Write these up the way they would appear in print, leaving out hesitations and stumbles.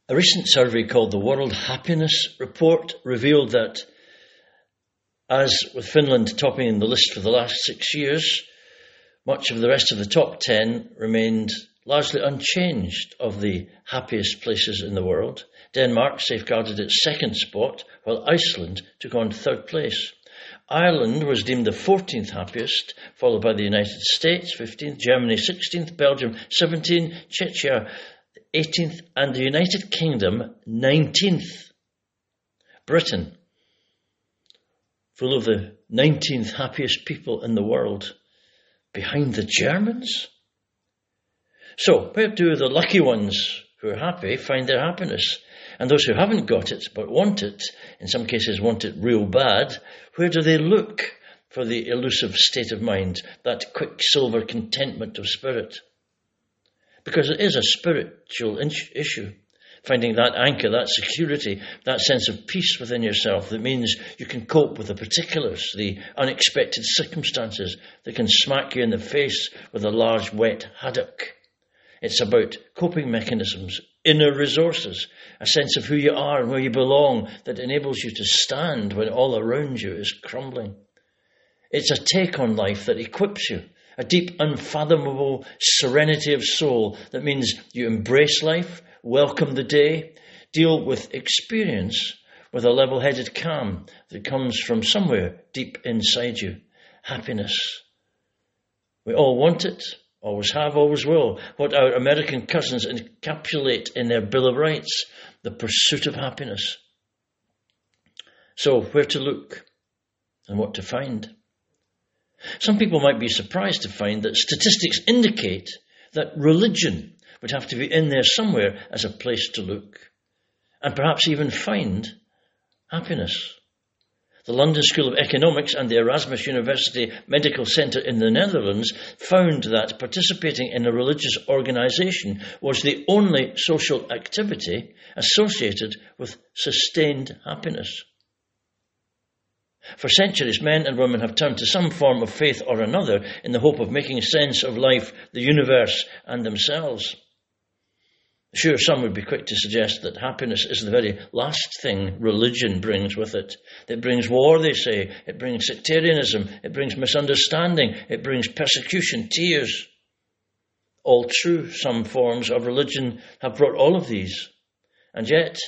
A recent survey called the World Happiness Report revealed that, as with Finland topping the list for the last 6 years, much of the rest of the top 10 remained largely unchanged of the happiest places in the world. Denmark safeguarded its second spot, while Iceland took on third place. Ireland was deemed the 14th happiest, followed by the United States, 15th, Germany, 16th, Belgium, 17th, Czechia, 18th, and the United Kingdom, 19th. Britain, full of the 19th happiest people in the world, behind the Germans? So, where do the lucky ones who are happy find their happiness? And those who haven't got it, but want it, in some cases want it real bad, where do they look for the elusive state of mind, that quicksilver contentment of spirit? Because it is a spiritual issue, finding that anchor, that security, that sense of peace within yourself that means you can cope with the particulars, the unexpected circumstances that can smack you in the face with a large wet haddock. It's about coping mechanisms, inner resources, a sense of who you are and where you belong that enables you to stand when all around you is crumbling. It's a take on life that equips you, a deep, unfathomable serenity of soul that means you embrace life, welcome the day, deal with experience with a level-headed calm that comes from somewhere deep inside you. Happiness. We all want it. Always have, always will. What our American cousins encapsulate in their Bill of Rights, the pursuit of happiness. So, where to look and what to find? Some people might be surprised to find that statistics indicate that religion would have to be in there somewhere as a place to look and perhaps even find happiness. The London School of Economics and the Erasmus University Medical Centre in the Netherlands found that participating in a religious organisation was the only social activity associated with sustained happiness. For centuries, men and women have turned to some form of faith or another in the hope of making sense of life, the universe, and themselves. Sure, some would be quick to suggest that happiness is the very last thing religion brings with it. It brings war, they say. It brings sectarianism. It brings misunderstanding. It brings persecution, tears. All true, some forms of religion have brought all of these. And yet,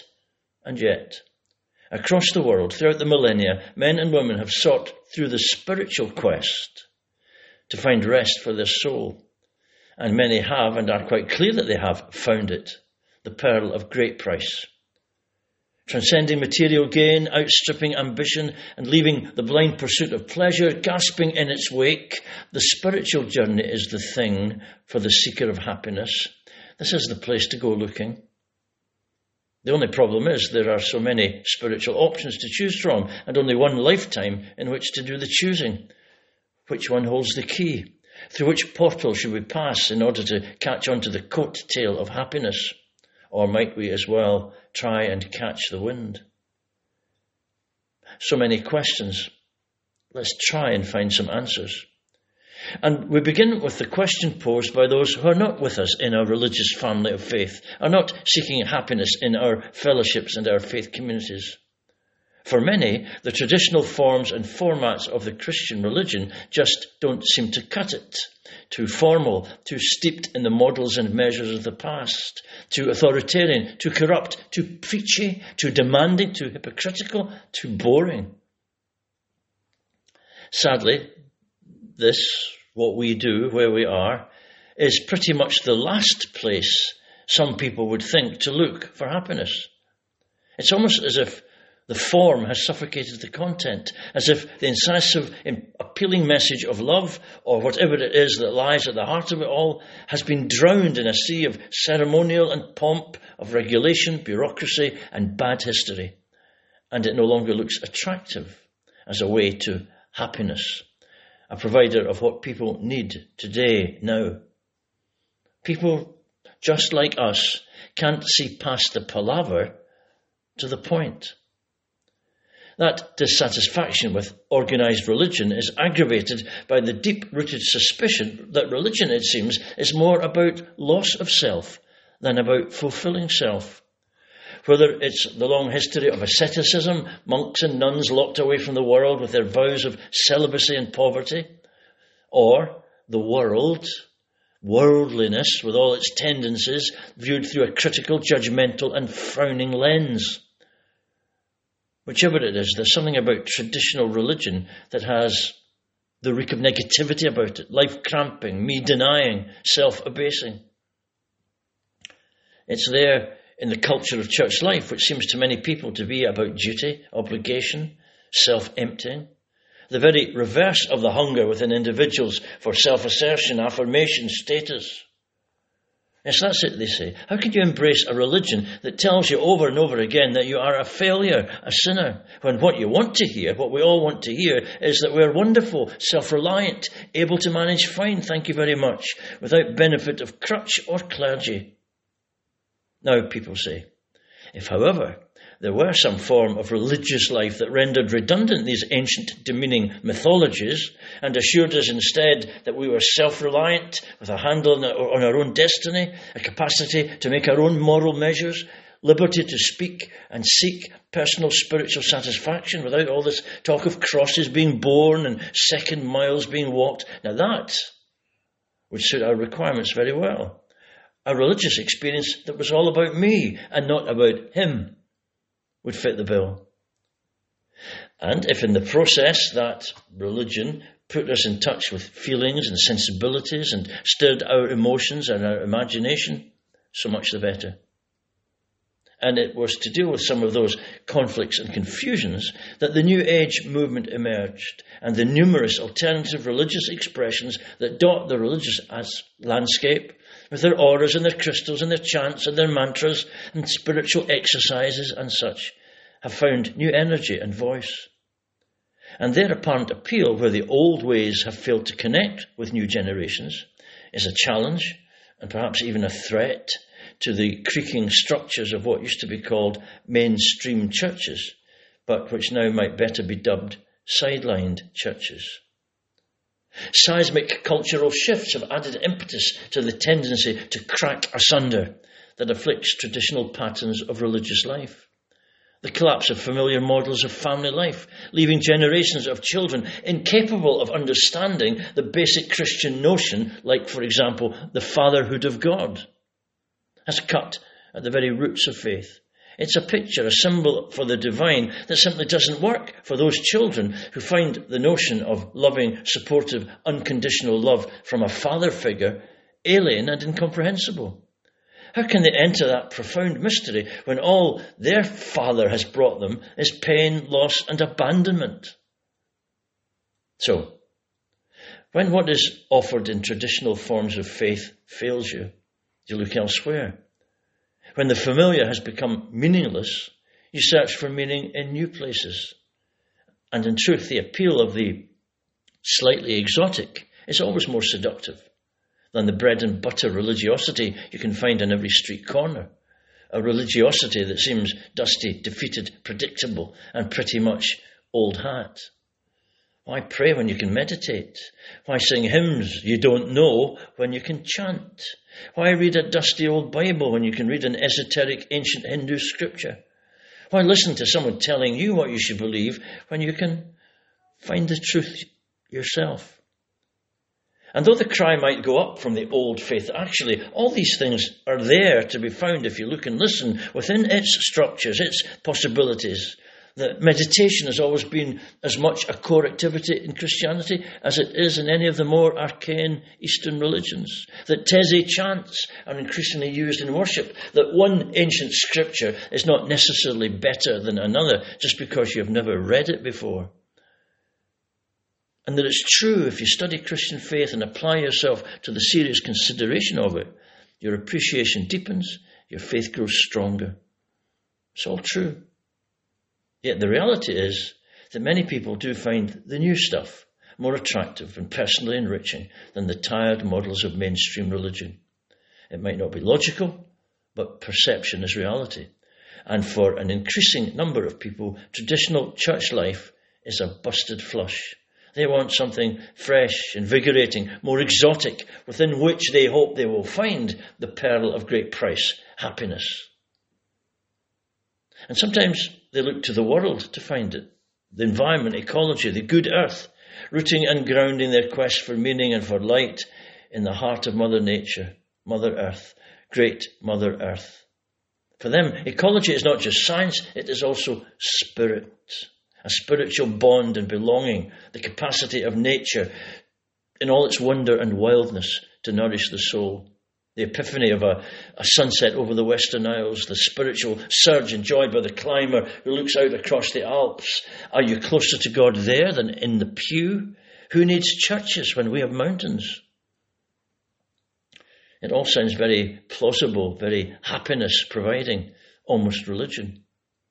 across the world, throughout the millennia, men and women have sought through the spiritual quest to find rest for their soul. And many have, and are quite clear that they have, found it, the pearl of great price. Transcending material gain, outstripping ambition, and leaving the blind pursuit of pleasure gasping in its wake, the spiritual journey is the thing for the seeker of happiness. This is the place to go looking. The only problem is there are so many spiritual options to choose from, and only one lifetime in which to do the choosing. Which one holds the key? Through which portal should we pass in order to catch on to the coat-tail of happiness? Or might we as well try and catch the wind? So many questions. Let's try and find some answers. And we begin with the question posed by those who are not with us in our religious family of faith, are not seeking happiness in our fellowships and our faith communities. For many, the traditional forms and formats of the Christian religion just don't seem to cut it. Too formal, too steeped in the models and measures of the past, too authoritarian, too corrupt, too preachy, too demanding, too hypocritical, too boring. Sadly, this, what we do, where we are, is pretty much the last place some people would think to look for happiness. It's almost as if the form has suffocated the content, as if the incisive, appealing message of love, or whatever it is that lies at the heart of it all, has been drowned in a sea of ceremonial and pomp, of regulation, bureaucracy, and bad history. And it no longer looks attractive as a way to happiness, a provider of what people need today, now. People, just like us, can't see past the palaver to the point. That dissatisfaction with organised religion is aggravated by the deep-rooted suspicion that religion, it seems, is more about loss of self than about fulfilling self. Whether it's the long history of asceticism, monks and nuns locked away from the world with their vows of celibacy and poverty, or the world, worldliness with all its tendencies viewed through a critical, judgmental and frowning lens. Whichever it is, there's something about traditional religion that has the reek of negativity about it, life cramping, me denying, self-abasing. It's there in the culture of church life, which seems to many people to be about duty, obligation, self-emptying. The very reverse of the hunger within individuals for self-assertion, affirmation, status. Yes, that's it, they say. How can you embrace a religion that tells you over and over again that you are a failure, a sinner, when what you want to hear, what we all want to hear, is that we're wonderful, self-reliant, able to manage fine, thank you very much, without benefit of crutch or clergy. Now, people say, if, however, there were some form of religious life that rendered redundant these ancient demeaning mythologies and assured us instead that we were self-reliant with a handle on our own destiny, a capacity to make our own moral measures, liberty to speak and seek personal spiritual satisfaction without all this talk of crosses being borne and second miles being walked, now that would suit our requirements very well. A religious experience that was all about me and not about him would fit the bill. And if in the process that religion put us in touch with feelings and sensibilities and stirred our emotions and our imagination, so much the better. And it was to deal with some of those conflicts and confusions that the New Age movement emerged, and the numerous alternative religious expressions that dot the religious landscape with their auras and their crystals and their chants and their mantras and spiritual exercises and such, have found new energy and voice. And their apparent appeal, where the old ways have failed to connect with new generations, is a challenge and perhaps even a threat to the creaking structures of what used to be called mainstream churches, but which now might better be dubbed sidelined churches. Seismic cultural shifts have added impetus to the tendency to crack asunder that afflicts traditional patterns of religious life. The collapse of familiar models of family life, leaving generations of children incapable of understanding the basic Christian notion, like, for example, the fatherhood of God, has cut at the very roots of faith. It's a picture, a symbol for the divine that simply doesn't work for those children who find the notion of loving, supportive, unconditional love from a father figure alien and incomprehensible. How can they enter that profound mystery when all their father has brought them is pain, loss, and abandonment? So, when what is offered in traditional forms of faith fails you, you look elsewhere. When the familiar has become meaningless, you search for meaning in new places. And in truth, the appeal of the slightly exotic is always more seductive than the bread and butter religiosity you can find on every street corner. A religiosity that seems dusty, defeated, predictable, and pretty much old hat. Why pray when you can meditate? Why sing hymns you don't know when you can chant? Why read a dusty old Bible when you can read an esoteric ancient Hindu scripture? Why listen to someone telling you what you should believe when you can find the truth yourself? And though the cry might go up from the old faith, actually, all these things are there to be found if you look and listen within its structures, its possibilities. That meditation has always been as much a core activity in Christianity as it is in any of the more arcane Eastern religions. That Teze chants are increasingly used in worship. That one ancient scripture is not necessarily better than another just because you've never read it before. And that it's true if you study Christian faith and apply yourself to the serious consideration of it, your appreciation deepens, your faith grows stronger. It's all true. Yet the reality is that many people do find the new stuff more attractive and personally enriching than the tired models of mainstream religion. It might not be logical, but perception is reality. And for an increasing number of people, traditional church life is a busted flush. They want something fresh, invigorating, more exotic, within which they hope they will find the pearl of great price, happiness. And sometimes they look to the world to find it. The environment, ecology, the good earth, rooting and grounding their quest for meaning and for light in the heart of Mother Nature, Mother Earth, great Mother Earth. For them, ecology is not just science, it is also spirit, a spiritual bond and belonging, the capacity of nature in all its wonder and wildness to nourish the soul. The epiphany of a sunset over the Western Isles, the spiritual surge enjoyed by the climber who looks out across the Alps. Are you closer to God there than in the pew? Who needs churches when we have mountains? It all sounds very plausible, very happiness-providing, almost religion.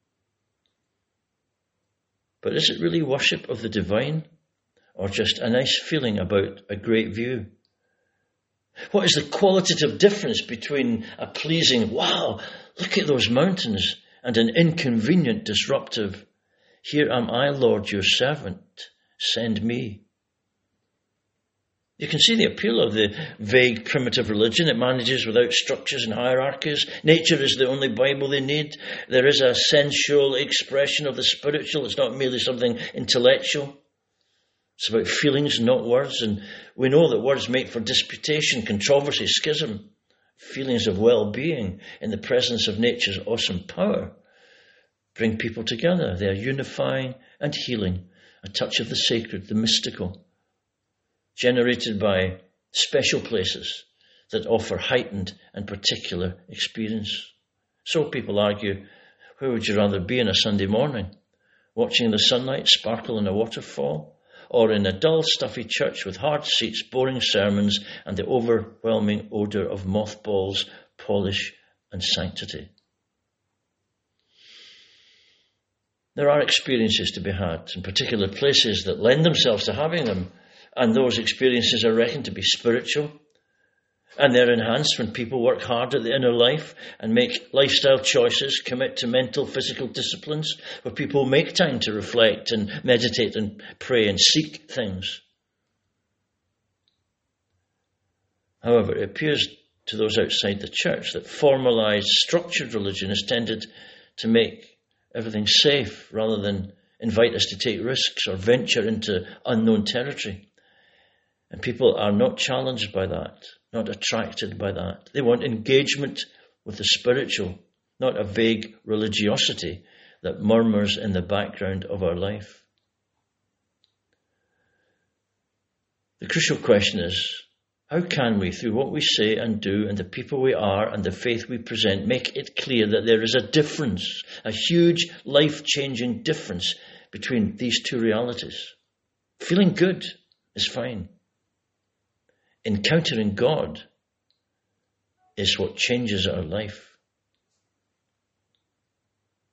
But is it really worship of the divine, or just a nice feeling about a great view? What is the qualitative difference between a pleasing, wow, look at those mountains, and an inconvenient, disruptive, here am I, Lord, your servant, send me? You can see the appeal of the vague, primitive religion. It manages without structures and hierarchies. Nature is the only Bible they need. There is a sensual expression of the spiritual. It's not merely something intellectual. It's about feelings, not words. And we know that words make for disputation, controversy, schism. Feelings of well-being in the presence of nature's awesome power bring people together. They are unifying and healing. A touch of the sacred, the mystical, generated by special places that offer heightened and particular experience. So people argue, where would you rather be on a Sunday morning? Watching the sunlight sparkle in a waterfall? Or in a dull, stuffy church with hard seats, boring sermons, and the overwhelming odour of mothballs, polish, and sanctity? There are experiences to be had in particular places that lend themselves to having them, and those experiences are reckoned to be spiritual, and they're enhanced when people work hard at the inner life and make lifestyle choices, commit to mental, physical disciplines, where people make time to reflect and meditate and pray and seek things. However, it appears to those outside the church that formalised, structured religion has tended to make everything safe rather than invite us to take risks or venture into unknown territory. And people are not challenged by that, not attracted by that. They want engagement with the spiritual, not a vague religiosity that murmurs in the background of our life. The crucial question is, how can we, through what we say and do and the people we are and the faith we present, make it clear that there is a difference, a huge life-changing difference between these two realities? Feeling good is fine. Encountering God is what changes our life.